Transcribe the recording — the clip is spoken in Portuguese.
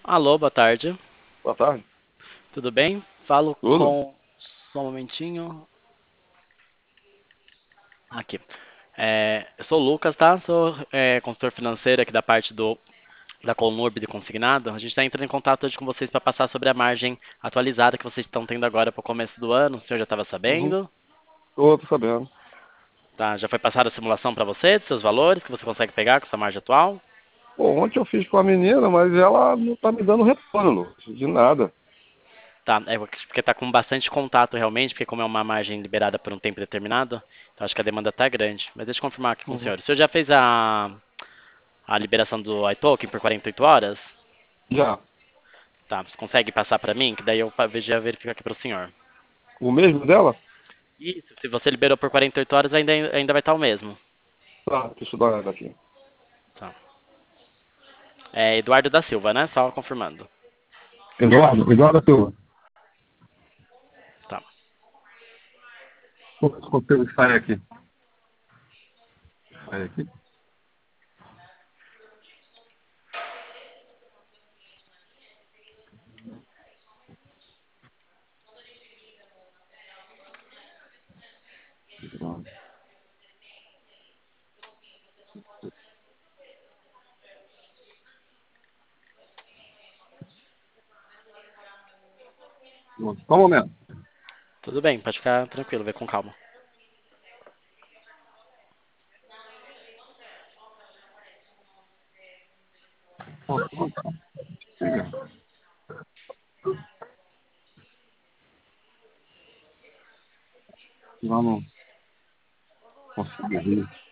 Alô, boa tarde. Boa tarde. Tudo bem? Falo Tudo? com. Só um momentinho. Aqui. Eu sou o Lucas, tá? Sou consultor financeiro aqui da parte da Colnurb de consignado. A gente está entrando em contato hoje com vocês para passar sobre a margem atualizada que vocês estão tendo agora para o começo do ano. O senhor já estava Uhum. sabendo? Tô sabendo. Tá? Já foi passada a simulação para você, dos seus valores que você consegue pegar com essa margem atual? Pô, ontem eu fiz com a menina, mas ela não tá me dando retorno, Lucas, de nada. Tá, é porque tá com bastante contato realmente, porque como é uma margem liberada por um tempo determinado, então acho que a demanda tá grande. Mas deixa eu confirmar aqui com o Uhum. senhor. O senhor já fez a liberação do iToken por 48 horas? Já. Tá, você consegue passar para mim? Que daí eu já verifico aqui para o senhor. O mesmo dela? Isso, se você liberou por 48 horas, ainda vai estar o mesmo. Tá, deixa eu dar uma olhada aqui. Tá. É Eduardo da Silva, né? Só confirmando. Eduardo Silva. Tá. Consigo sair aqui. Sai aqui. Só um momento. Tudo bem, pode ficar tranquilo, vê com calma. Vamos conseguir.